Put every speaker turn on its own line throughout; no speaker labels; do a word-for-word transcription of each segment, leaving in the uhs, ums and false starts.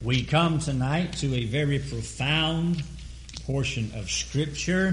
We come tonight to a very profound portion of Scripture,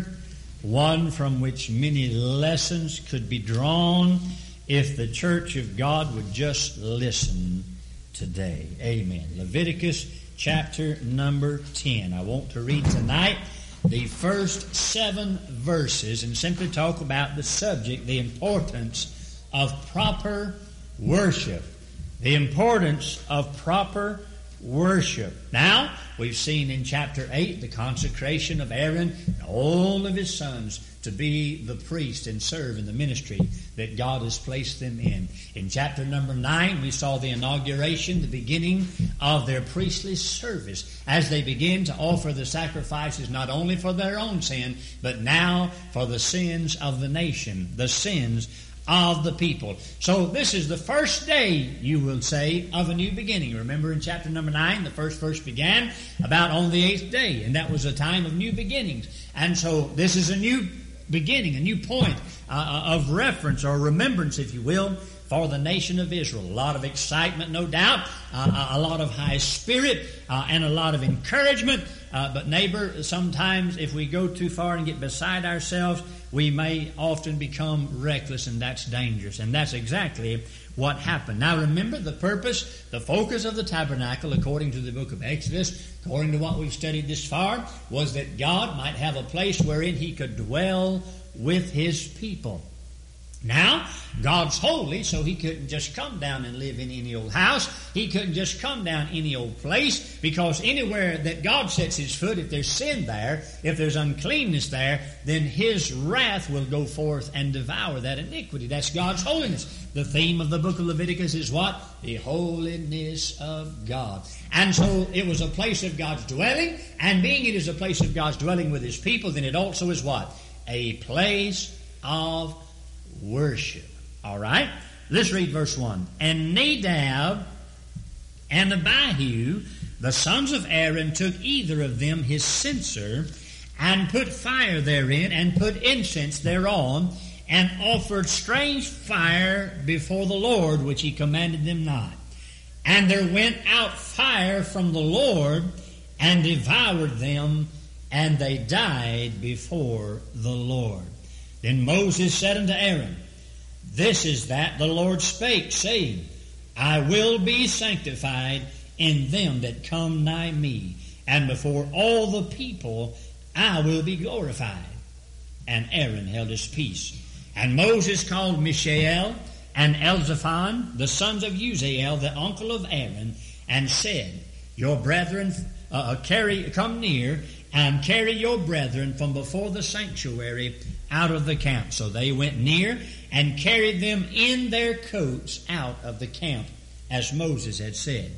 one from which many lessons could be drawn if the church of God would just listen today. Amen. Leviticus chapter number ten. I want to read tonight the first seven verses and simply talk about the subject, the importance of proper worship. The importance of proper worship. Now, we've seen in chapter eight the consecration of Aaron and all of his sons to be the priest and serve in the ministry that God has placed them in. In chapter number nine, we saw the inauguration, the beginning of their priestly service as they begin to offer the sacrifices not only for their own sin, but now for the sins of the nation, the sins of the people. So this is the first day, you will say, of a new beginning. Remember in chapter number nine, the first verse began about on the eighth day, and that was a time of new beginnings. And so this is a new beginning, a new point uh, of reference or remembrance, if you will, for the nation of Israel. A lot of excitement, no doubt, uh, a lot of high spirit, uh, and a lot of encouragement. Uh, but neighbor, sometimes if we go too far and get beside ourselves, we may often become reckless, and that's dangerous. And that's exactly what happened. Now remember, the purpose, the focus of the tabernacle, according to the book of Exodus, according to what we've studied this far, was that God might have a place wherein He could dwell with His people. Now, God's holy, so He couldn't just come down and live in any old house. He couldn't just come down any old place, because anywhere that God sets His foot, if there's sin there, if there's uncleanness there, then His wrath will go forth and devour that iniquity. That's God's holiness. The theme of the book of Leviticus is what? The holiness of God. And so it was a place of God's dwelling, and being it is a place of God's dwelling with His people, then it also is what? A place of worship. All right? Let's read verse one. And Nadab and Abihu, the sons of Aaron, took either of them his censer, and put fire therein, and put incense thereon, and offered strange fire before the Lord, which He commanded them not. And there went out fire from the Lord, and devoured them, and they died before the Lord. Then Moses said unto Aaron, This is that the Lord spake, saying, I will be sanctified in them that come nigh me, and before all the people I will be glorified. And Aaron held his peace. And Moses called Mishael and Elzaphan, the sons of Uzziel, the uncle of Aaron, and said, Your brethren uh, carry come near, and carry your brethren from before the sanctuary out of the camp. So they went near and carried them in their coats out of the camp, as Moses had said.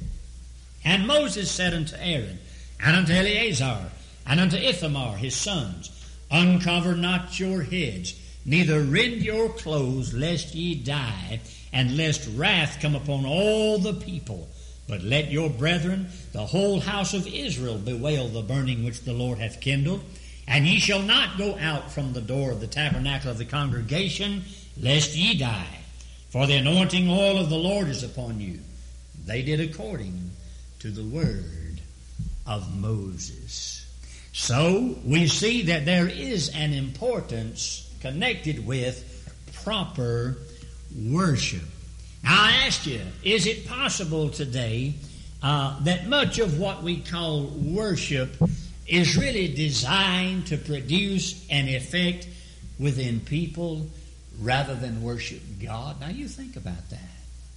And Moses said unto Aaron, and unto Eleazar, and unto Ithamar his sons, Uncover not your heads, neither rend your clothes, lest ye die, and lest wrath come upon all the people. But let your brethren, the whole house of Israel, bewail the burning which the Lord hath kindled. And ye shall not go out from the door of the tabernacle of the congregation, lest ye die. For the anointing oil of the Lord is upon you. They did according to the word of Moses. So we see that there is an importance connected with proper worship. Now I ask you, is it possible today uh, that much of what we call worship is really designed to produce an effect within people rather than worship God? Now you think about that.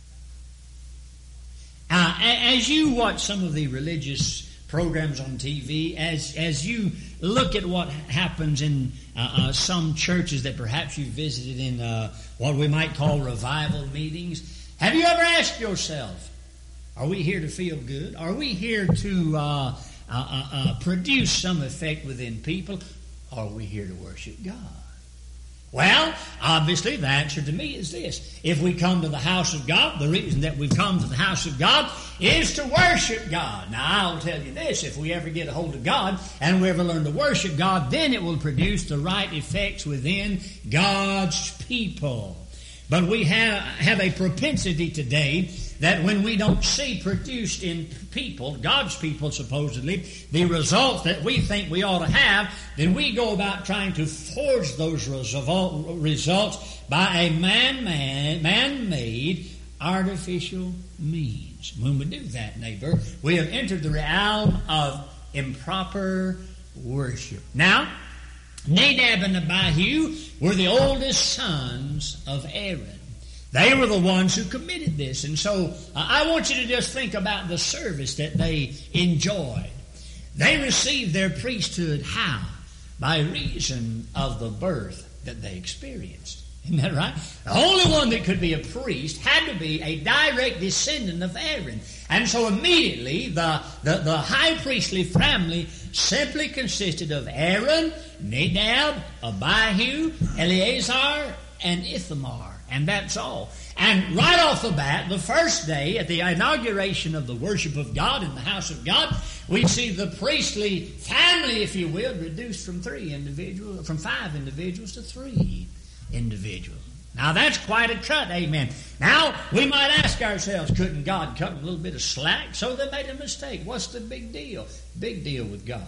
Uh, as you watch some of the religious programs on T V, as as you look at what happens in uh, uh, some churches that perhaps you visited in uh, what we might call revival meetings, have you ever asked yourself, are we here to feel good? Are we here to uh, uh, uh, uh, produce some effect within people? Or are we here to worship God? Well, obviously the answer to me is this. If we come to the house of God, the reason that we've come to the house of God is to worship God. Now, I'll tell you this, if we ever get a hold of God and we ever learn to worship God, then it will produce the right effects within God's people. But we have, have a propensity today that when we don't see produced in people, God's people supposedly, the results that we think we ought to have, then we go about trying to forge those results by a man-made, man-made artificial means. When we do that, neighbor, we have entered the realm of improper worship. Now, Nadab and Abihu were the oldest sons of Aaron. They were the ones who committed this. And so uh, I want you to just think about the service that they enjoyed. They received their priesthood how? By reason of the birth that they experienced. Isn't that right? The only one that could be a priest had to be a direct descendant of Aaron. And so immediately the, the, the high priestly family simply consisted of Aaron, Nadab, Abihu, Eleazar, and Ithamar. And that's all. And right off the bat, the first day at the inauguration of the worship of God in the house of God, we see the priestly family, if you will, reduced from three individuals, from five individuals to three individuals. Now that's quite a cut, amen. Now we might ask ourselves, couldn't God cut a little bit of slack? So they made a mistake. What's the big deal? Big deal with God.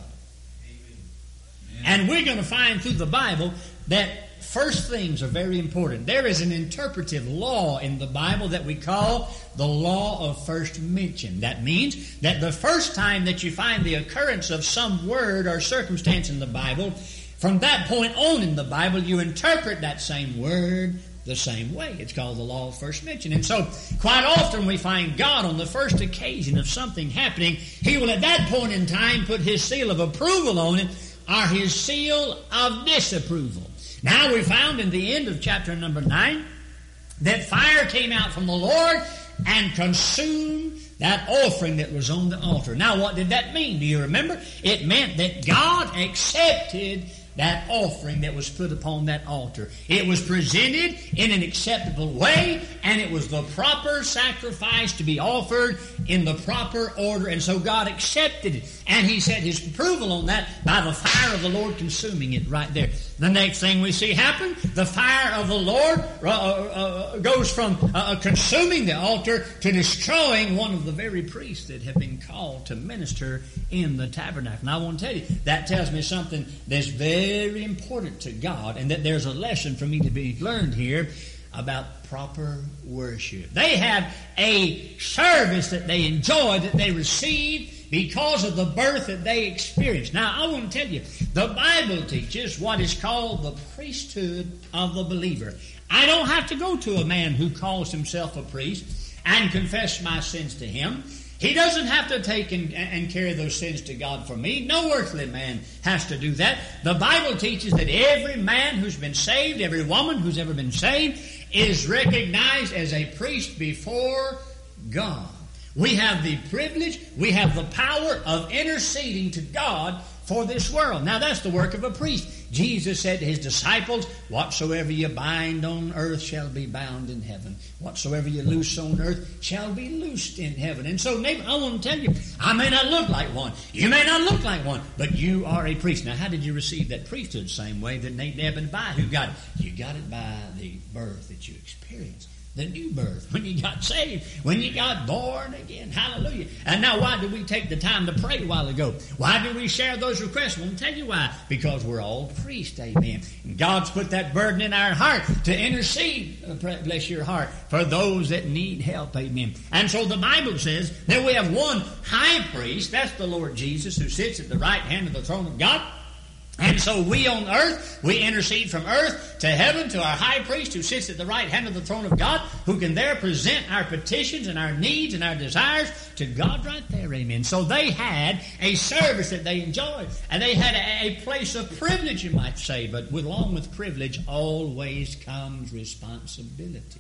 Amen. And we're going to find through the Bible that first things are very important. There is an interpretive law in the Bible that we call the law of first mention. That means that the first time that you find the occurrence of some word or circumstance in the Bible, from that point on in the Bible, you interpret that same word the same way. It's called the law of first mention. And so, quite often we find God on the first occasion of something happening, He will at that point in time put His seal of approval on it, or His seal of disapproval. Now we found in the end of chapter number nine that fire came out from the Lord and consumed that offering that was on the altar. Now what did that mean? Do you remember? It meant that God accepted that offering that was put upon that altar. It was presented in an acceptable way, and it was the proper sacrifice to be offered in the proper order, and so God accepted it. And He set His approval on that by the fire of the Lord consuming it right there. The next thing we see happen, the fire of the Lord uh, uh, goes from uh, consuming the altar to destroying one of the very priests that have been called to minister in the tabernacle. And I want to tell you, that tells me something that's very important to God, and that there's a lesson for me to be learned here about proper worship. They have a service that they enjoy, that they receive because of the birth that they experienced. Now, I want to tell you, the Bible teaches what is called the priesthood of the believer. I don't have to go to a man who calls himself a priest and confess my sins to him. He doesn't have to take and, and carry those sins to God for me. No earthly man has to do that. The Bible teaches that every man who's been saved, every woman who's ever been saved, is recognized as a priest before God. We have the privilege, we have the power of interceding to God for this world. Now that's the work of a priest. Jesus said to His disciples, whatsoever you bind on earth shall be bound in heaven. Whatsoever you loose on earth shall be loosed in heaven. And so, neighbor, I want to tell you, I may not look like one. You may not look like one, but you are a priest. Now, how did you receive that priesthood? Same way that Nadab and Abihu got it. You got it by the birth that you experienced. The new birth, when you got saved, when you got born again. Hallelujah. And now why did we take the time to pray a while ago? Why did we share those requests? Well, I'll tell you why. Because we're all priests, amen. And God's put that burden in our heart to intercede, bless your heart, for those that need help, amen. And so the Bible says that we have one high priest, that's the Lord Jesus, who sits at the right hand of the throne of God. And so we on earth, we intercede from earth to heaven to our high priest who sits at the right hand of the throne of God, who can there present our petitions and our needs and our desires to God right there, amen. So they had a service that they enjoyed, and they had a, a place of privilege, you might say, but with, along with privilege always comes responsibility.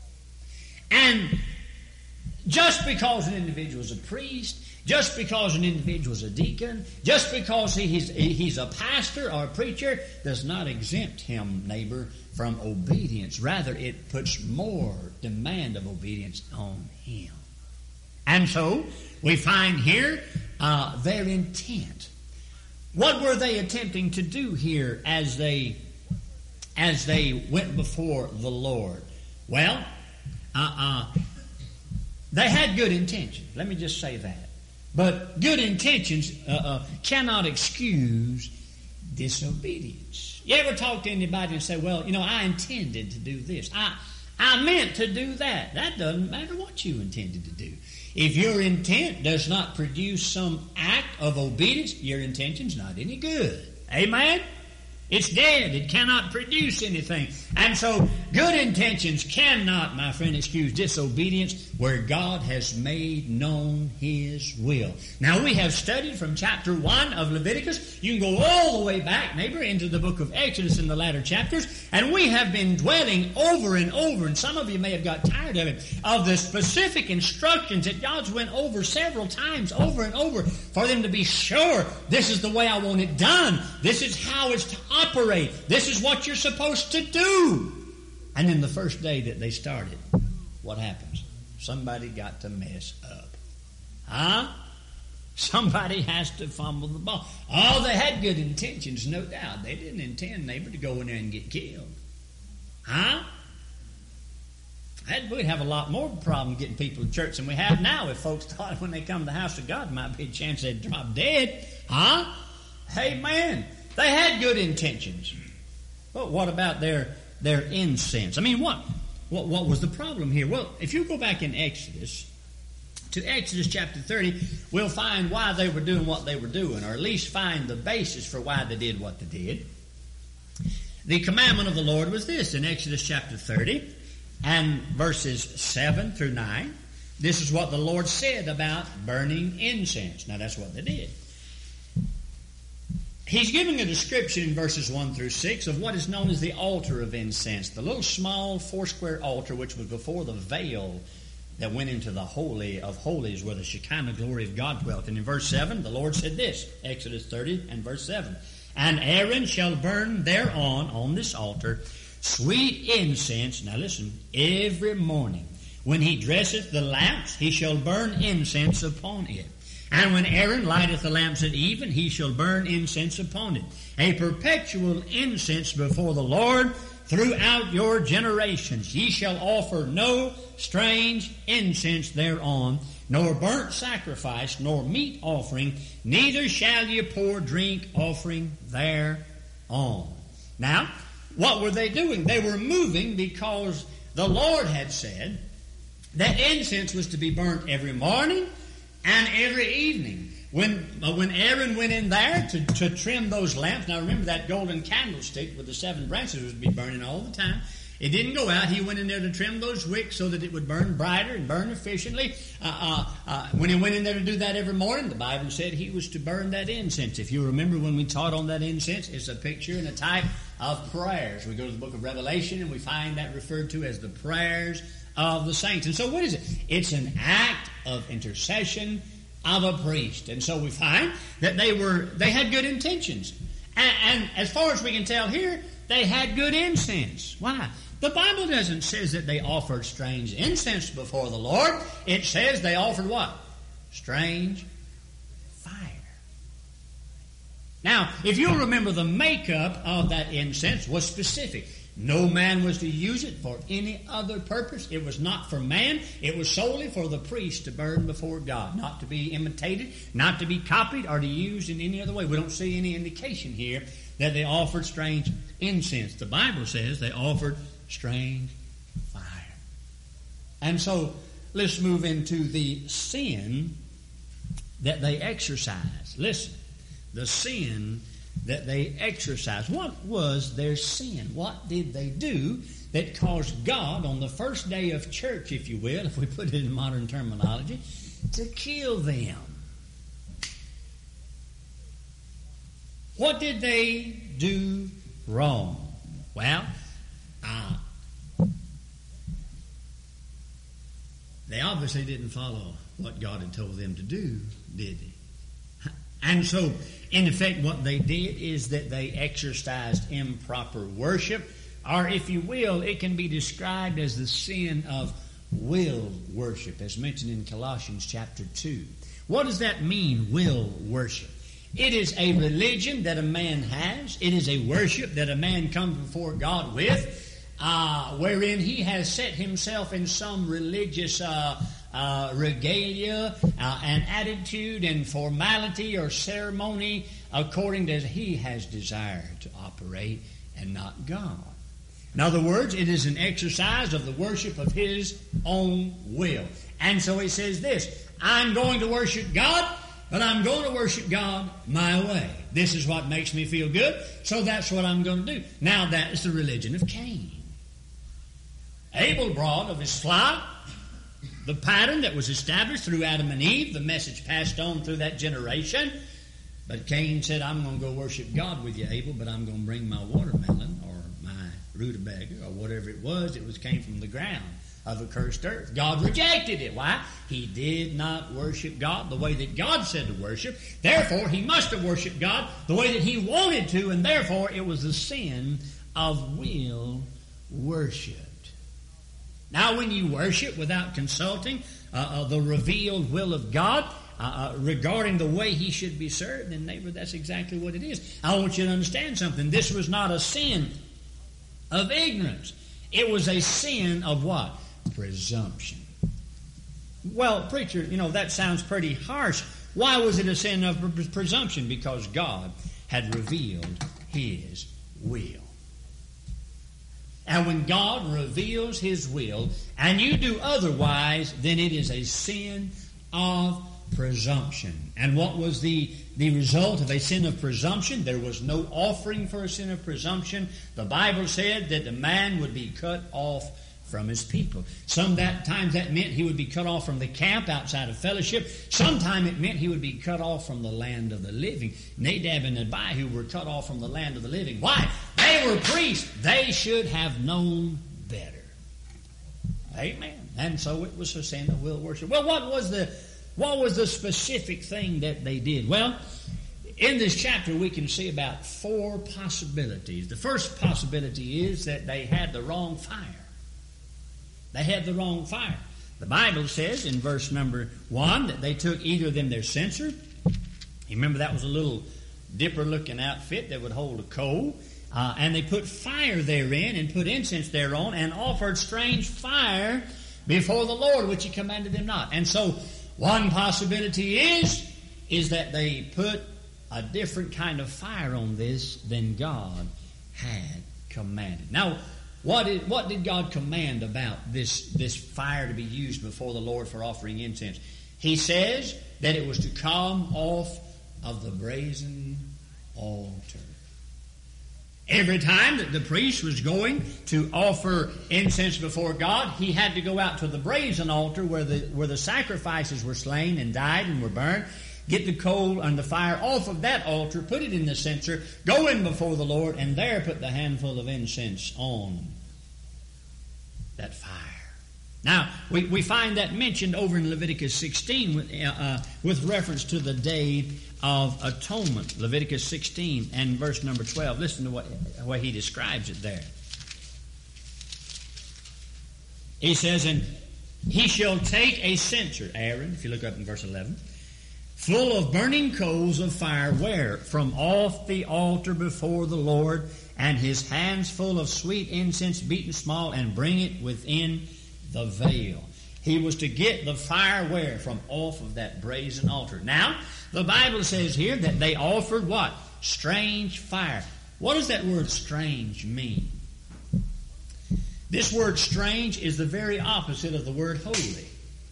And just because an individual is a priest, just because an individual is a deacon, just because he's, he's a pastor or a preacher, does not exempt him, neighbor, from obedience. Rather, it puts more demand of obedience on him. And so, we find here uh, their intent. What were they attempting to do here as they, as they went before the Lord? Well, uh, uh, They had good intentions. Let me just say that. But good intentions uh, uh, cannot excuse disobedience. You ever talk to anybody and say, well, you know, I intended to do this. I, I meant to do that. That doesn't matter what you intended to do. If your intent does not produce some act of obedience, your intention's not any good. Amen? It's dead. It cannot produce anything. And so good intentions cannot, my friend, excuse disobedience where God has made known His will. Now, we have studied from chapter one of Leviticus. You can go all the way back, neighbor, into the book of Exodus in the latter chapters. And we have been dwelling over and over, and some of you may have got tired of it, of the specific instructions that God's went over several times, over and over, for them to be sure this is the way I want it done. This is how it's to operate. This is what you're supposed to do. And then the first day that they started, what happens? Somebody got to mess up. Huh? Somebody has to fumble the ball. Oh, they had good intentions, no doubt. They didn't intend, neighbor, to go in there and get killed. Huh? We'd have a lot more problem getting people to church than we have now if folks thought when they come to the house of God, there might be a chance they'd drop dead. Huh? Amen. They had good intentions. But what about their their incense? I mean, what, what what was the problem here? Well, if you go back in Exodus, to Exodus chapter thirty, we'll find why they were doing what they were doing, or at least find the basis for why they did what they did. The commandment of the Lord was this in Exodus chapter thirty and verses seven through nine. This is what the Lord said about burning incense. Now, that's what they did. He's giving a description in verses one through six of what is known as the altar of incense, the little small four-square altar which was before the veil that went into the Holy of Holies where the Shekinah glory of God dwelt. And in verse seven, the Lord said this, Exodus thirty and verse seven, and Aaron shall burn thereon, on this altar, sweet incense, now listen, every morning. When he dresseth the lamps, he shall burn incense upon it. And when Aaron lighteth the lamps at even, he shall burn incense upon it. A perpetual incense before the Lord throughout your generations. Ye shall offer no strange incense thereon, nor burnt sacrifice, nor meat offering, neither shall ye pour drink offering thereon. Now, what were they doing? They were moving because the Lord had said that incense was to be burnt every morning and every evening. When uh, when Aaron went in there to, to trim those lamps, now remember that golden candlestick with the seven branches would be burning all the time. It didn't go out. He went in there to trim those wicks so that it would burn brighter and burn efficiently. Uh, uh, uh, when he went in there to do that every morning, the Bible said he was to burn that incense. If you remember when we taught on that incense, it's a picture and a type of prayers. We go to the book of Revelation and we find that referred to as the prayers of the saints. And so what is it? It's an act of intercession of a priest. And so we find that they were they had good intentions. And, and as far as we can tell here, they had good incense. Why? The Bible doesn't say that they offered strange incense before the Lord. It says they offered what? Strange fire. Now, if you'll remember, the makeup of that incense was specific. No man was to use it for any other purpose. It was not for man. It was solely for the priest to burn before God, not to be imitated, not to be copied, or to use in any other way. We don't see any indication here that they offered strange incense. The Bible says they offered strange fire. And so let's move into the sin that they exercised. Listen, the sin that they exercised. What was their sin? What did they do that caused God on the first day of church, if you will, if we put it in modern terminology, to kill them? What did they do wrong? Well, uh, they obviously didn't follow what God had told them to do, did they? And so, in effect, what they did is that they exercised improper worship, or if you will, it can be described as the sin of will worship, as mentioned in Colossians chapter two. What does that mean, will worship? It is a religion that a man has. It is a worship that a man comes before God with, uh, wherein he has set himself in some religious uh, uh, regalia uh, and attitude and formality or ceremony according to as he has desired to operate and not God. In other words, it is an exercise of the worship of his own will. And so he says this, I'm going to worship God, but I'm going to worship God my way. This is what makes me feel good, so that's what I'm going to do. Now that is the religion of Cain. Abel brought of his flock the pattern that was established through Adam and Eve, the message passed on through that generation. But Cain said, I'm going to go worship God with you, Abel, but I'm going to bring my watermelon or my rutabaga or whatever it was. It was came from the ground of a cursed earth. God rejected it. Why? He did not worship God the way that God said to worship. Therefore, he must have worshiped God the way that he wanted to, and therefore it was the sin of will worshiped. Now, when you worship without consulting uh, uh, the revealed will of God uh, uh, regarding the way he should be served, then neighbor, that's exactly what it is. I want you to understand something. This was not a sin of ignorance. It was a sin of what? Presumption. Well, preacher, you know, that sounds pretty harsh. Why was it a sin of presumption? Because God had revealed his will. And when God reveals his will and you do otherwise, then it is a sin of presumption. And what was the, the result of a sin of presumption? There was no offering for a sin of presumption. The Bible said that the man would be cut off from his people. Sometimes that meant he would be cut off from the camp outside of fellowship. Sometimes it meant he would be cut off from the land of the living. Nadab and Abihu were cut off from the land of the living. Why? They were priests. They should have known better. Amen. And so it was a sin of will worship. Well, what was the what was the specific thing that they did? Well, in this chapter we can see about four possibilities. The first possibility is that they had the wrong fire. They had the wrong fire. The Bible says in verse number one that they took either of them their censer. You remember that was a little dipper-looking outfit that would hold a coal. Uh, and they put fire therein and put incense thereon and offered strange fire before the Lord, which he commanded them not. And so one possibility is, is that they put a different kind of fire on this than God had commanded. Now, What did, what did God command about this, this fire to be used before the Lord for offering incense? He says that it was to come off of the brazen altar. Every time that the priest was going to offer incense before God, he had to go out to the brazen altar where the, where the sacrifices were slain and died and were burned, get the coal and the fire off of that altar, put it in the censer, go in before the Lord, and there put the handful of incense on that fire. Now, we, we find that mentioned over in Leviticus sixteen with, uh, uh, with reference to the Day of Atonement. Leviticus sixteen and verse number twelve. Listen to what, what he describes it there. He says, and he shall take a censer, Aaron, if you look up in verse eleven, full of burning coals of fire, where? From off the altar before the Lord, and his hands full of sweet incense beaten small, and bring it within the veil. He was to get the fire where? From off of that brazen altar. Now, the Bible says here that they offered what? Strange fire. What does that word strange mean? This word strange is the very opposite of the word holy.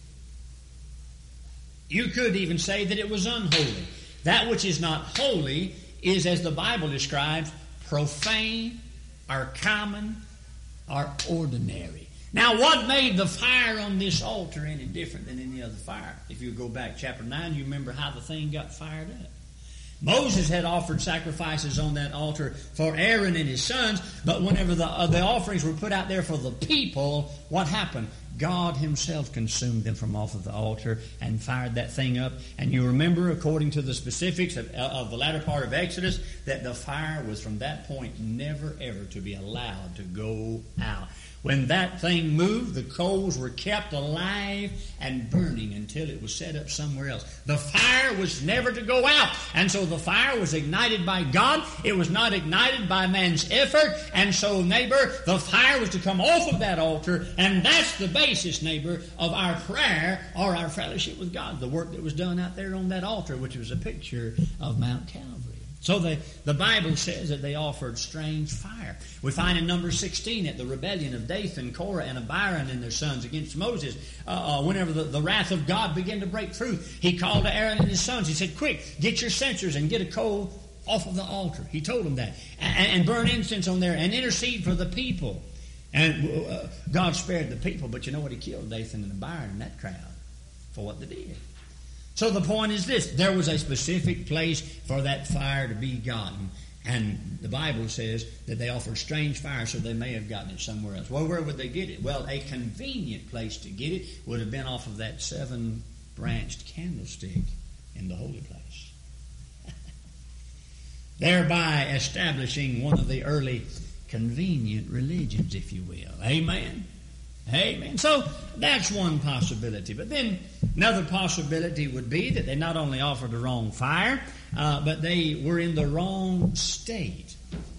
You could even say that it was unholy. That which is not holy is, as the Bible describes, profane or common or ordinary. Now, what made the fire on this altar any different than any other fire? If you go back chapter nine, you remember how the thing got fired up. Moses had offered sacrifices on that altar for Aaron and his sons, but whenever the, uh, the offerings were put out there for the people, what happened? God himself consumed them from off of the altar and fired that thing up. And you remember, according to the specifics of, of the latter part of Exodus, that the fire was from that point never ever to be allowed to go out. When that thing moved, the coals were kept alive and burning until it was set up somewhere else. The fire was never to go out. And so the fire was ignited by God. It was not ignited by man's effort. And so, neighbor, the fire was to come off of that altar. And that's the basis, neighbor, of our prayer or our fellowship with God. The work that was done out there on that altar, which was a picture of Mount Calvary. So the, the Bible says that they offered strange fire. We find in Numbers sixteen that the rebellion of Dathan, Korah, and Abiram and their sons against Moses, uh, uh, whenever the, the wrath of God began to break through, he called to Aaron and his sons. He said, quick, get your censers and get a coal off of the altar. He told them that. And, and burn incense on there and intercede for the people. And uh, God spared the people, but you know what? He killed Dathan and Abiram in that crowd for what they did. So the point is this. There was a specific place for that fire to be gotten. And the Bible says that they offered strange fire, so they may have gotten it somewhere else. Well, where would they get it? Well, a convenient place to get it would have been off of that seven-branched candlestick in the holy place. Thereby establishing one of the early convenient religions, if you will. Amen? Amen. So that's one possibility. But then another possibility would be that they not only offered the wrong fire, uh, but they were in the wrong state.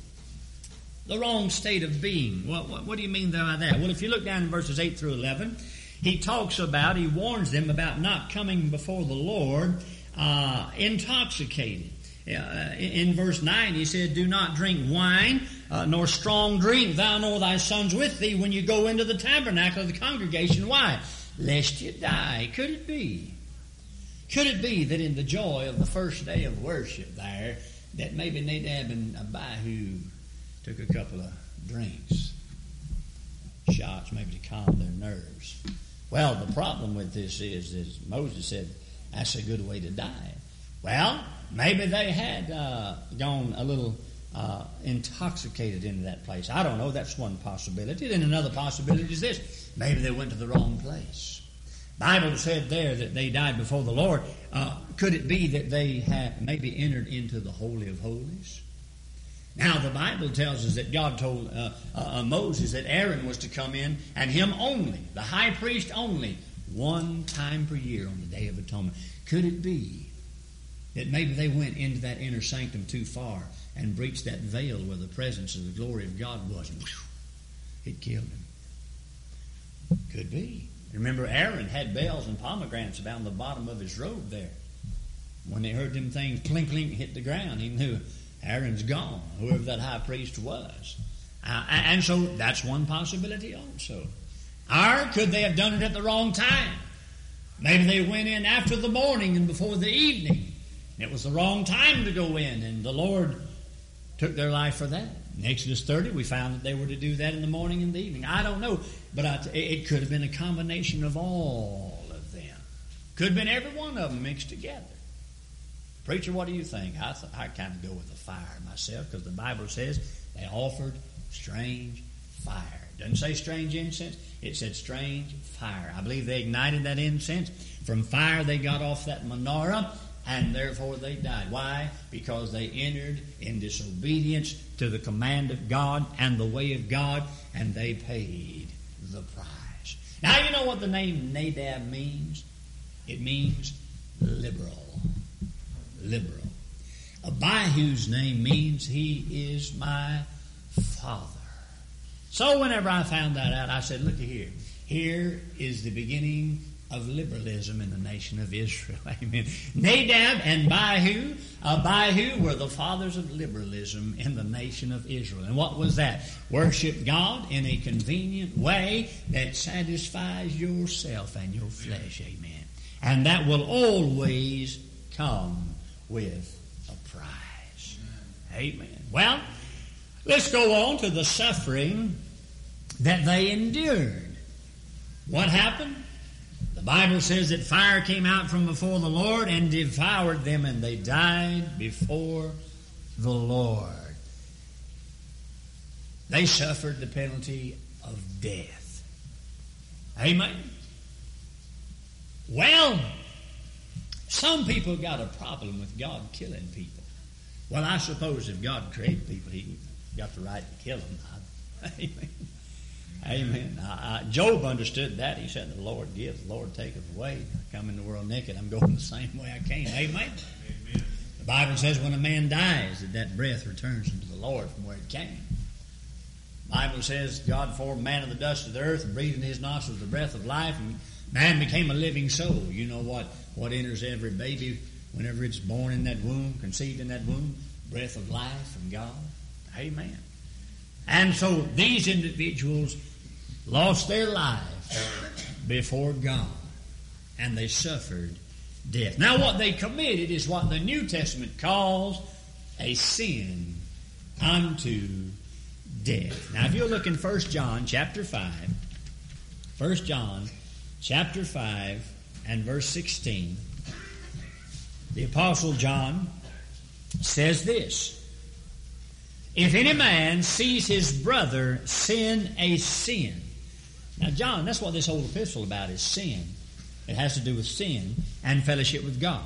The wrong state of being. What, what, what do you mean by that? Well, if you look down in verses eight through eleven, he talks about, he warns them about not coming before the Lord uh, intoxicated. Uh, in, in verse nine, he said, do not drink wine, uh, nor strong drink, thou nor thy sons with thee, when you go into the tabernacle of the congregation. Why? Lest you die. Could it be? Could it be that in the joy of the first day of worship there, that maybe Nadab and Abihu took a couple of drinks, shots, maybe to calm their nerves? Well, the problem with this is, as Moses said, that's a good way to die. Well, maybe they had uh, gone a little uh, intoxicated into that place. I don't know. That's one possibility. Then another possibility is this. Maybe they went to the wrong place. Bible said there that they died before the Lord. Uh, could it be that they had maybe entered into the Holy of Holies? Now, the Bible tells us that God told uh, uh, Moses that Aaron was to come in, and him only, the high priest only, one time per year on the Day of Atonement. Could it be that maybe they went into that inner sanctum too far and breached that veil where the presence of the glory of God was, and whew, it killed him? Could be. Remember, Aaron had bells and pomegranates down the bottom of his robe there. When they heard them things clink, clink, hit the ground, he knew Aaron's gone, whoever that high priest was. Uh, and so that's one possibility also. Or could they have done it at the wrong time? Maybe they went in after the morning and before the evening. It was the wrong time to go in, and the Lord took their life for that. In Exodus thirty, we found that they were to do that in the morning and the evening. I don't know, but I t- it could have been a combination of all of them. Could have been every one of them mixed together. Preacher, what do you think? I, th- I kind of go with the fire myself, because the Bible says they offered strange fire. It doesn't say strange incense. It said strange fire. I believe they ignited that incense. From fire they got off that menorah, and therefore they died. Why? Because they entered in disobedience to the command of God and the way of God, and they paid the price. Now, you know what the name Nadab means? It means liberal. Liberal. Abihu's name means he is my father. So whenever I found that out, I said, look here. Here is the beginning of liberalism in the nation of Israel. Amen. Nadab and Abihu, Abihu were the fathers of liberalism in the nation of Israel. And what was that? Worship God in a convenient way that satisfies yourself and your flesh. Amen. And that will always come with a price. Amen. Well, let's go on to the suffering that they endured. What happened? The Bible says that fire came out from before the Lord and devoured them, and they died before the Lord. They suffered the penalty of death. Amen. Well, some people got a problem with God killing people. Well, I suppose if God created people, He got the right to kill them. Amen. Amen. Uh, Job understood that. He said, the Lord gives, the Lord taketh away. I come in the world naked, I'm going the same way I came. Amen. Amen. The Bible says when a man dies, that that breath returns into the Lord from where it came. The Bible says God formed man of the dust of the earth and breathed in his nostrils the breath of life, and man became a living soul. You know what, what enters every baby whenever it's born in that womb, conceived in that womb? Breath of life from God. Amen. And so these individuals lost their lives before God, and they suffered death. Now what they committed is what the New Testament calls a sin unto death. Now if you'll look in First John chapter five, First John chapter five and verse sixteen, the Apostle John says this: if any man sees his brother sin a sin. Now, John, that's what this whole epistle about is sin. It has to do with sin and fellowship with God.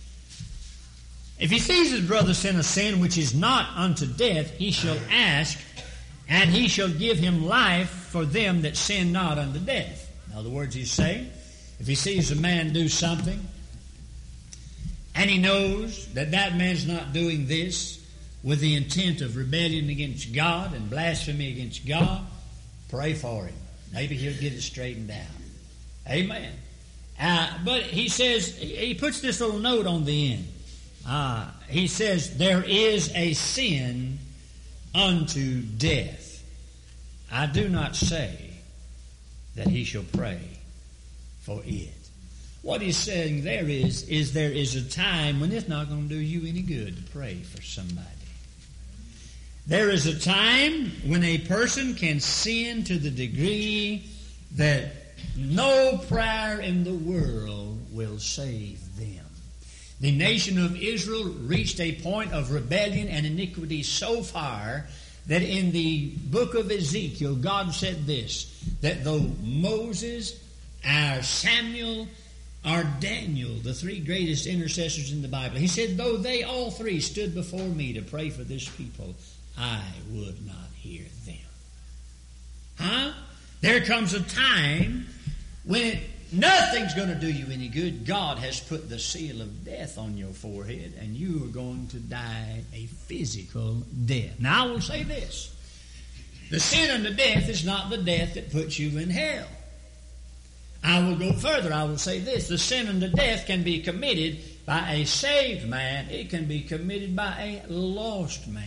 If he sees his brother sin a sin which is not unto death, he shall ask, and he shall give him life for them that sin not unto death. In other words, he's saying, if he sees a man do something, and he knows that that man's not doing this with the intent of rebellion against God and blasphemy against God, pray for him. Maybe he'll get it straightened out. Amen. Uh, but he says, he puts this little note on the end. Uh, he says, there is a sin unto death. I do not say that he shall pray for it. What he's saying there is, is there is a time when it's not going to do you any good to pray for somebody. There is a time when a person can sin to the degree that no prayer in the world will save them. The nation of Israel reached a point of rebellion and iniquity so far that in the book of Ezekiel, God said this, that though Moses, our Samuel, our Daniel, the three greatest intercessors in the Bible, he said, though they all three stood before me to pray for this people, I would not hear them. Huh? There comes a time when it, nothing's going to do you any good. God has put the seal of death on your forehead, and you are going to die a physical death. Now, I will say this. The sin unto death is not the death that puts you in hell. I will go further. I will say this. The sin unto death can be committed by a saved man. It can be committed by a lost man.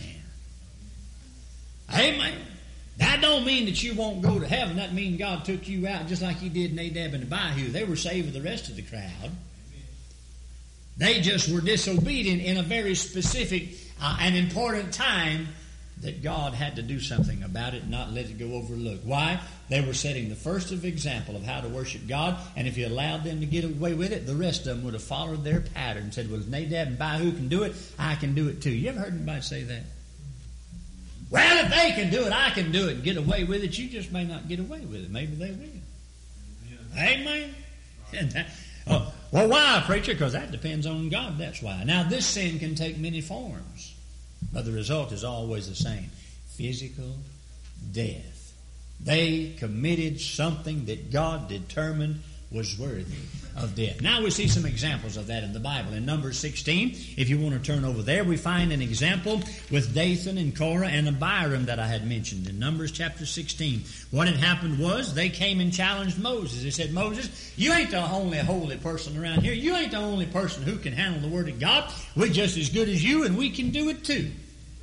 Amen. That don't mean that you won't go to heaven. That means God took you out just like he did Nadab and Abihu. They were saved with the rest of the crowd. They just were disobedient in a very specific uh, and important time that God had to do something about it and not let it go overlooked. Why? They were setting the first of example of how to worship God, and if you allowed them to get away with it, the rest of them would have followed their pattern and said, well, if Nadab and Abihu can do it, I can do it too. You ever heard anybody say that? Well, if they can do it, I can do it and get away with it. You just may not get away with it. Maybe they will. Amen. Amen. Oh, well, why, preacher? Because that depends on God. That's why. Now, this sin can take many forms, but the result is always the same. Physical death. They committed something that God determined was worthy of death. Now we see some examples of that in the Bible. In Numbers sixteen, if you want to turn over there, we find an example with Dathan and Korah and Abiram that I had mentioned in Numbers chapter sixteen. What had happened was they came and challenged Moses. They said, Moses, you ain't the only holy person around here. You ain't the only person who can handle the Word of God. We're just as good as you, and we can do it too.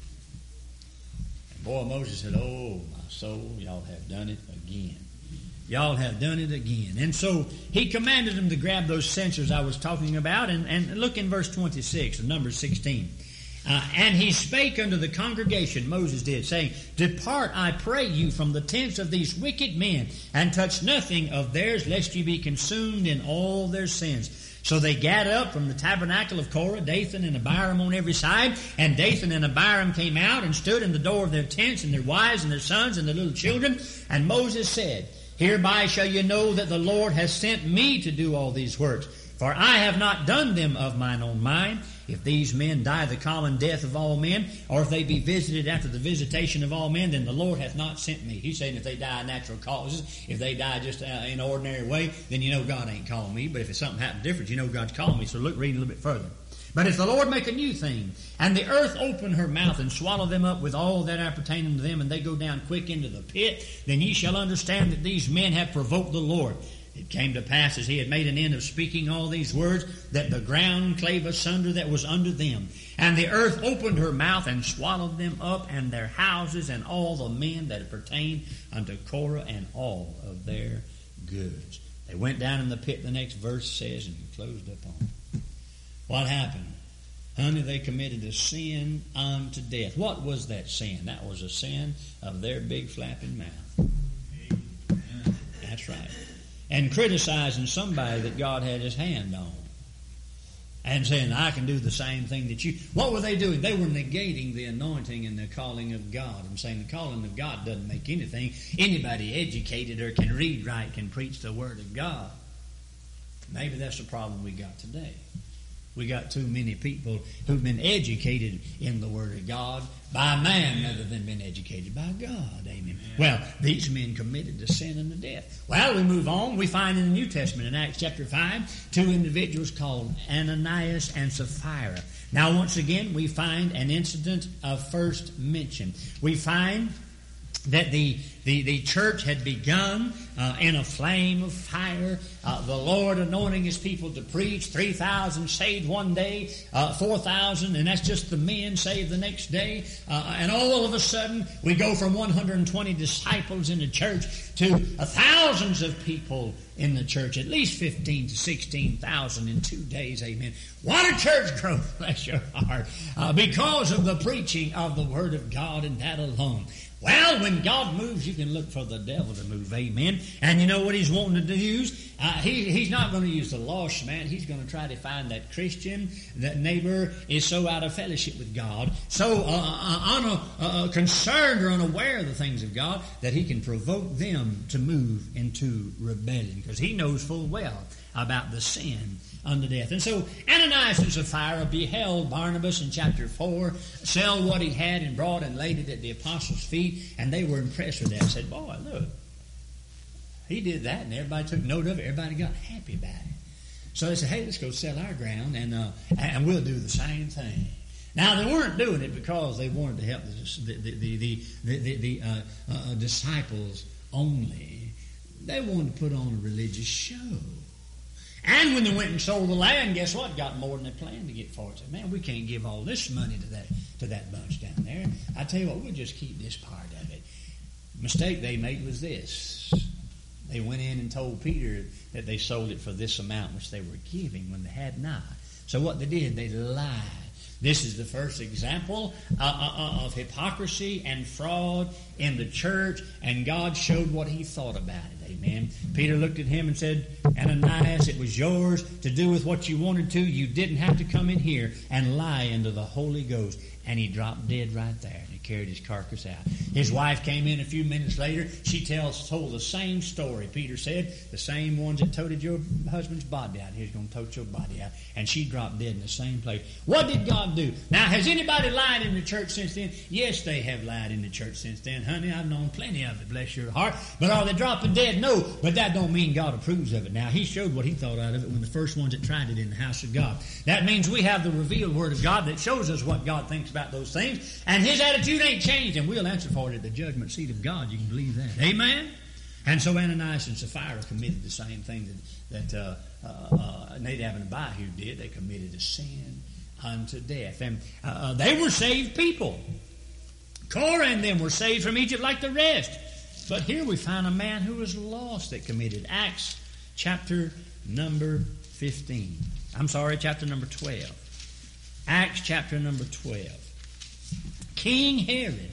And boy, Moses said, oh, my soul, y'all have done it again. Y'all have done it again. And so he commanded them to grab those censers I was talking about. And, and look in verse twenty-six of Numbers sixteen. Uh, and he spake unto the congregation, Moses did, saying, Depart, I pray you, from the tents of these wicked men, and touch nothing of theirs, lest ye be consumed in all their sins. So they gathered up from the tabernacle of Korah, Dathan and Abiram on every side. And Dathan and Abiram came out and stood in the door of their tents, and their wives and their sons and their little children. And Moses said, Hereby shall you know that the Lord has sent me to do all these works. For I have not done them of mine own mind. If these men die the common death of all men, or if they be visited after the visitation of all men, then the Lord hath not sent me. He's saying if they die of natural causes, if they die just uh, in an ordinary way, then you know God ain't calling me. But if it's something happened different, you know God's calling me. So look, read a little bit further. But if the Lord make a new thing, and the earth open her mouth and swallow them up with all that appertain unto them, and they go down quick into the pit, then ye shall understand that these men have provoked the Lord. It came to pass, as he had made an end of speaking all these words, that the ground clave asunder that was under them. And the earth opened her mouth and swallowed them up, and their houses, and all the men that pertained unto Korah, and all of their goods. They went down in the pit, the next verse says, and closed up on it. What happened? Honey, they committed a sin unto death. What was that sin? That was a sin of their big flapping mouth. Amen. That's right. And criticizing somebody that God had his hand on. And saying, I can do the same thing that you... What were they doing? They were negating the anointing and the calling of God, and saying the calling of God doesn't make anything. Anybody educated or can read right can preach the Word of God. Maybe that's the problem we got today. We got too many people who've been educated in the Word of God by man rather than been educated by God. Amen. Well, these men committed to sin unto death. Well, we move on. We find in the New Testament, in Acts chapter five, two individuals called Ananias and Sapphira. Now, once again, we find an incident of first mention. We find that the, the, the church had begun uh, in a flame of fire. Uh, the Lord anointing His people to preach. three thousand saved one day. Uh, four thousand, and that's just the men saved the next day. Uh, and all of a sudden, we go from one hundred twenty disciples in the church to uh, thousands of people in the church. At least fifteen to sixteen thousand in two days. Amen. What a church growth, bless your heart. Uh, because of the preaching of the Word of God, and that alone. Well, when God moves, you can look for the devil to move, amen. And you know what he's wanting to use? Uh, he, he's not going to use the lost man. He's going to try to find that Christian, that neighbor is so out of fellowship with God, so uh, unconcerned uh, or unaware of the things of God, that he can provoke them to move into rebellion, because he knows full well about the sin unto death. And so Ananias and Sapphira beheld Barnabas in chapter four sell what he had and brought and laid it at the apostles' feet, and they were impressed with that. Said, boy, look, he did that, and everybody took note of it. Everybody got happy about it. So they said, hey, let's go sell our ground, and uh, and we'll do the same thing. Now, they weren't doing it because they wanted to help the, the, the, the, the, the, the uh, uh, disciples only. They wanted to put on a religious show. And when they went and sold the land, guess what? Got more than they planned to get for it. Said, man, we can't give all this money to that to that bunch down there. I tell you what, we'll just keep this part of it. The mistake they made was this. They went in and told Peter that they sold it for this amount which they were giving when they had not. So what they did, they lied. This is the first example uh, uh, of hypocrisy and fraud in the church, and God showed what He thought about it. Amen. Peter looked at him and said, Ananias, it was yours to do with what you wanted to. You didn't have to come in here and lie into the Holy Ghost. And he dropped dead right there, and he carried his carcass out. His wife came in a few minutes later. She tells told the same story. Peter said, the same ones that toted your husband's body out, he's going to tote your body out. And she dropped dead in the same place. What did God do? Now, has anybody lied in the church since then? Yes, they have lied in the church since then. Honey, I've known plenty of it, bless your heart. But are they dropping dead? No, but that don't mean God approves of it. Now, He showed what He thought out of it when the first ones that tried it in the house of God. That means we have the revealed Word of God that shows us what God thinks about those things, and His attitude ain't changed, and we'll answer for it at the judgment seat of God. You can believe that. Amen? And so Ananias and Sapphira committed the same thing that, that uh, uh, uh, Nadab and Abihu did. They committed a sin unto death. And uh, they were saved people. Korah and them were saved from Egypt like the rest. But here we find a man who was lost that committed. Acts chapter number fifteen. I'm sorry, chapter number twelve. Acts chapter number twelve. King Herod.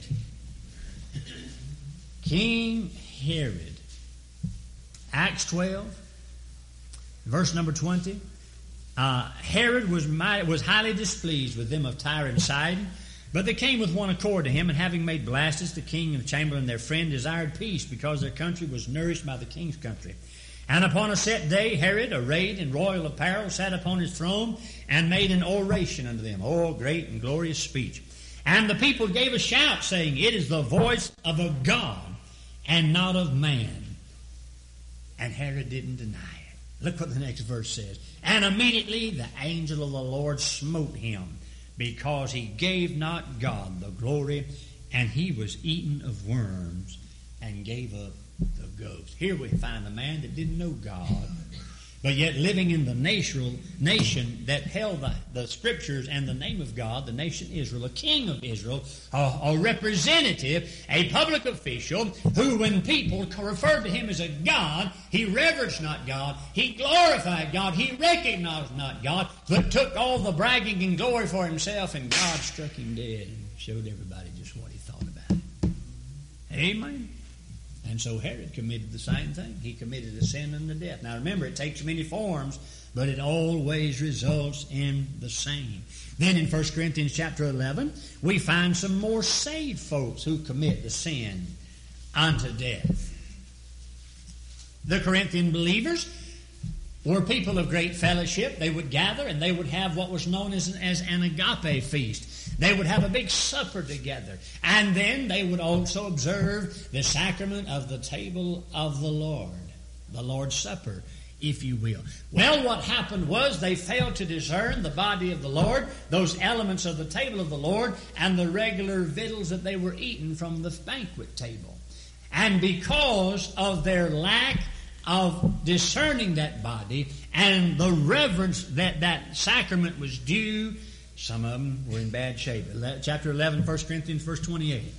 King Herod. Acts twelve, verse number twenty. Uh, Herod was mighty, was highly displeased with them of Tyre and Sidon, but they came with one accord to him, and having made Blastus, the king and Chamberlain, their friend, desired peace, because their country was nourished by the king's country. And upon a set day, Herod, arrayed in royal apparel, sat upon his throne, and made an oration unto them. Oh, great and glorious speech. And the people gave a shout, saying, it is the voice of a God, and not of man. And Herod didn't deny it. Look what the next verse says. And immediately the angel of the Lord smote him, because he gave not God the glory, and he was eaten of worms, and gave up the ghost. Here we find a man that didn't know God, but yet living in the natural nation that held the, the Scriptures and the name of God, the nation Israel, a king of Israel, a, a representative, a public official, who when people referred to him as a God, he reverenced not God, he glorified God, he recognized not God, but took all the bragging and glory for himself, and God struck him dead and showed everybody just what he thought about it. Amen. And so Herod committed the same thing. He committed a sin unto death. Now remember, it takes many forms, but it always results in the same. Then in First Corinthians chapter eleven, we find some more saved folks who commit the sin unto death. The Corinthian believers were people of great fellowship. They would gather and they would have what was known as, as an agape feast. They would have a big supper together. And then they would also observe the sacrament of the table of the Lord, the Lord's Supper, if you will. Well, what happened was they failed to discern the body of the Lord, those elements of the table of the Lord, and the regular victuals that they were eating from the banquet table. And because of their lack of discerning that body and the reverence that that sacrament was due, some of them were in bad shape. Chapter eleven, First Corinthians, verse twenty-eight.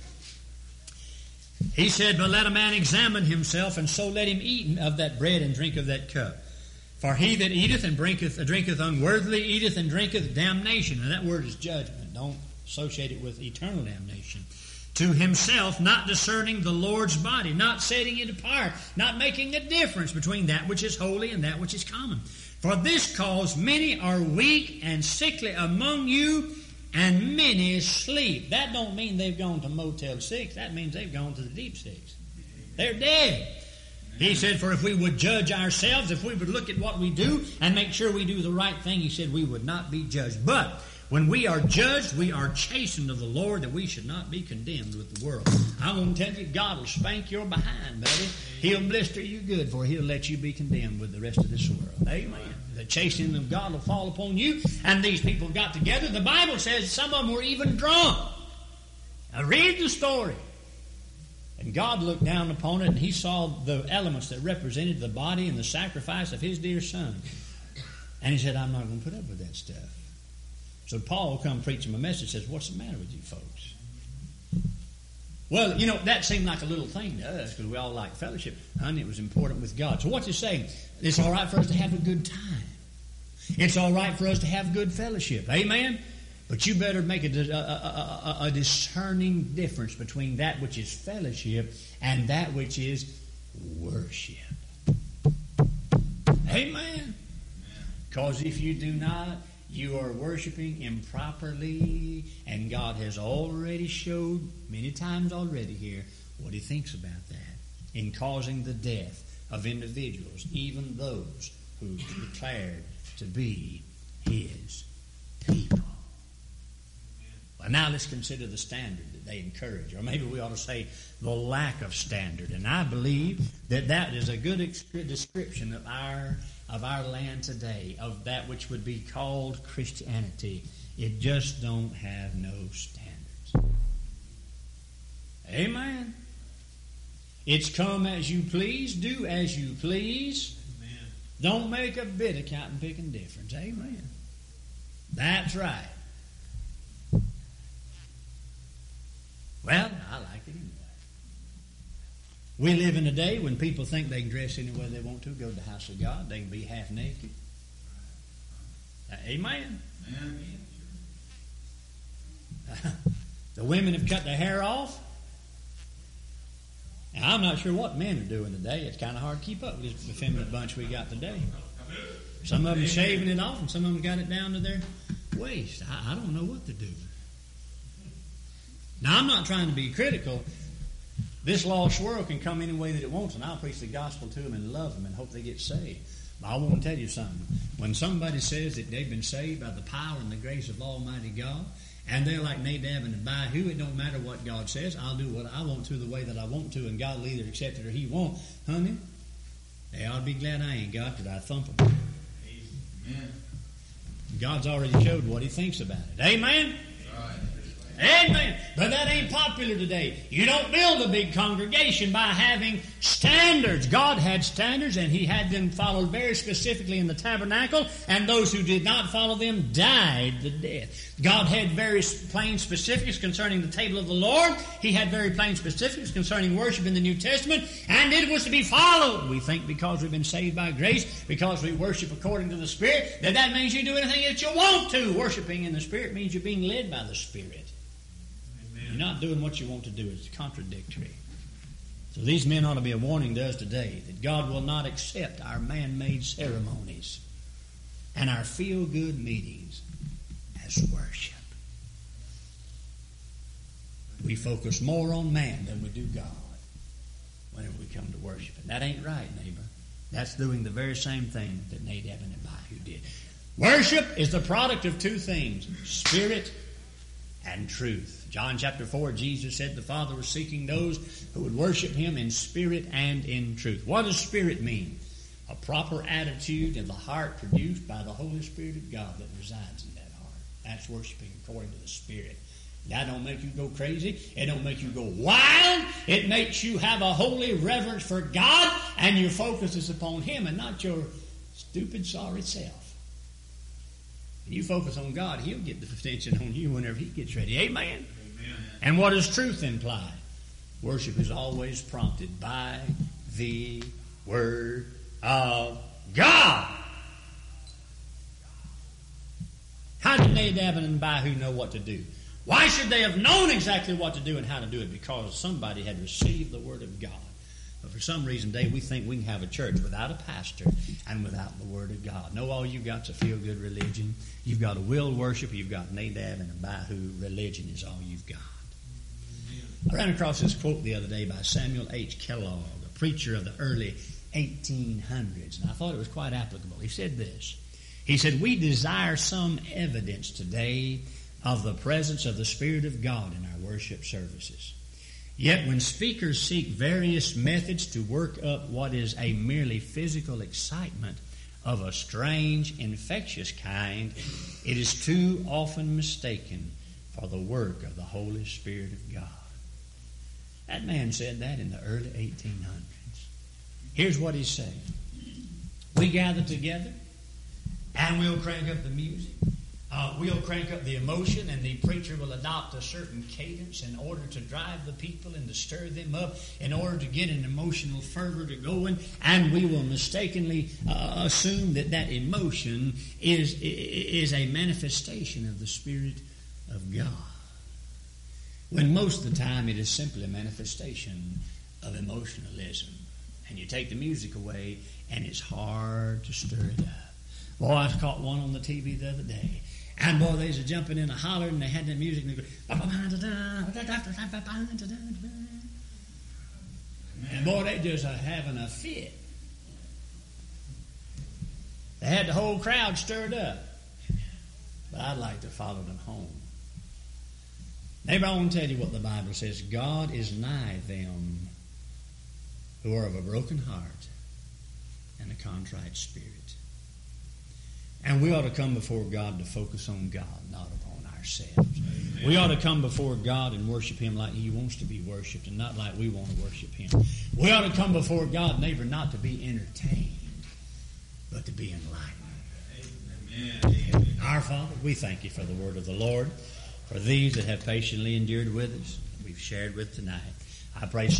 He said, but let a man examine himself, and so let him eat of that bread and drink of that cup. For he that eateth and drinketh, uh, drinketh unworthily eateth and drinketh damnation. And that word is judgment. Don't associate it with eternal damnation. To himself, not discerning the Lord's body, not setting it apart, not making a difference between that which is holy and that which is common. For this cause many are weak and sickly among you, and many sleep. That don't mean they've gone to Motel six. That means they've gone to the deep six. They're dead. He said, for if we would judge ourselves, if we would look at what we do and make sure we do the right thing, he said, we would not be judged. But when we are judged, we are chastened of the Lord, that we should not be condemned with the world. I'm going to tell you, God will spank your behind, buddy. He'll blister you good, for he'll let you be condemned with the rest of this world. Amen. The chastening of God will fall upon you. And these people got together. The Bible says some of them were even drunk. Now read the story. And God looked down upon it, and he saw the elements that represented the body and the sacrifice of his dear son. And he said, I'm not going to put up with that stuff. So Paul will come preach him a message, says, what's the matter with you folks? Well, you know, that seemed like a little thing to us because we all like fellowship. Honey, it was important with God. So what's he saying? It's all right for us to have a good time. It's all right for us to have good fellowship. Amen? But you better make a, a, a, a discerning difference between that which is fellowship and that which is worship. Amen? Because if you do not, you are worshiping improperly, and God has already showed many times already here what he thinks about that in causing the death of individuals, even those who declared to be his people. Well, now let's consider the standard that they encourage, or maybe we ought to say the lack of standard. And I believe that that is a good description of our of our land today, of that which would be called Christianity. It just don't have no standards. Amen. It's come as you please, do as you please. Amen. Don't make a bit of counting picking difference. Amen. That's right. Well, I like it anyway. We live in a day when people think they can dress any way they want to, go to the house of God. They can be half naked. Uh, amen. Amen. The women have cut their hair off. Now, I'm not sure what men are doing today. It's kind of hard to keep up with this effeminate bunch we got today. Some of them shaving it off, and some of them got it down to their waist. I, I don't know what to do. Now, I'm not trying to be critical. This lost world can come any way that it wants, and I'll preach the gospel to them and love them and hope they get saved. But I want to tell you something. When somebody says that they've been saved by the power and the grace of Almighty God, and they're like Nadab and Abihu, it don't matter what God says. I'll do what I want to the way that I want to, and God will either accept it or he won't. Honey, They ought to be glad I ain't got, because I thump them. Amen. God's already showed what He thinks about it. Amen? Amen. But that ain't popular today. You don't build a big congregation by having standards. God had standards, and He had them followed very specifically in the tabernacle, and those who did not follow them died the death. God had very plain specifics concerning the table of the Lord. He had very plain specifics concerning worship in the New Testament, and it was to be followed. We think because we've been saved by grace, because we worship according to the Spirit, that that means you do anything that you want to. Worshiping in the Spirit means you're being led by the Spirit. You're not doing what you want to do. It's contradictory. So these men ought to be a warning to us today that God will not accept our man-made ceremonies and our feel-good meetings as worship. We focus more on man than we do God whenever we come to worship. And that ain't right, neighbor. That's doing the very same thing that Nadab and Abihu did. Worship is the product of two things, spirit and truth. John chapter four, Jesus said the Father was seeking those who would worship Him in spirit and in truth. What does spirit mean? A proper attitude in the heart produced by the Holy Spirit of God that resides in that heart. That's worshiping according to the Spirit. That don't make you go crazy. It don't make you go wild. It makes you have a holy reverence for God, and your focus is upon Him and not your stupid, sorry self. When you focus on God, He'll get the attention on you whenever He gets ready. Amen? Amen. And what does truth imply? Worship is always prompted by the Word of God. How did Nadab and Abihu know what to do? Why should they have known exactly what to do and how to do it? Because somebody had received the Word of God. But for some reason today we think we can have a church without a pastor and without the Word of God. No, all you've got is a feel-good religion. You've got a will worship. You've got Nadab and Abihu. Religion is all you've got. I ran across this quote the other day by Samuel H. Kellogg, a preacher of the early eighteen hundreds, and I thought it was quite applicable. He said this. He said, "We desire some evidence today of the presence of the Spirit of God in our worship services. Yet when speakers seek various methods to work up what is a merely physical excitement of a strange, infectious kind, it is too often mistaken for the work of the Holy Spirit of God." That man said that in the early eighteen hundreds. Here's what he's saying. We gather together and we'll crank up the music. Uh, we'll crank up the emotion, and the preacher will adopt a certain cadence in order to drive the people and to stir them up, in order to get an emotional fervor to going, and we will mistakenly uh, assume that that emotion is, is a manifestation of the Spirit of God, when most of the time it is simply a manifestation of emotionalism. And you take the music away, and it's hard to stir it up. Boy, I caught one on the T V the other day. And boy, they was a jumping in a holler, and they had that music, and they go, and boy, they just are having a fit. They had the whole crowd stirred up. But I'd like to follow them home. Neighbor, I want to tell you what the Bible says. God is nigh them who are of a broken heart and a contrite spirit. And we ought to come before God to focus on God, not upon ourselves. Amen. We ought to come before God and worship Him like He wants to be worshipped and not like we want to worship Him. We ought to come before God, neighbor, not to be entertained, but to be enlightened. Amen. Our Father, we thank You for the word of the Lord, for these that have patiently endured with us, we've shared with tonight. I pray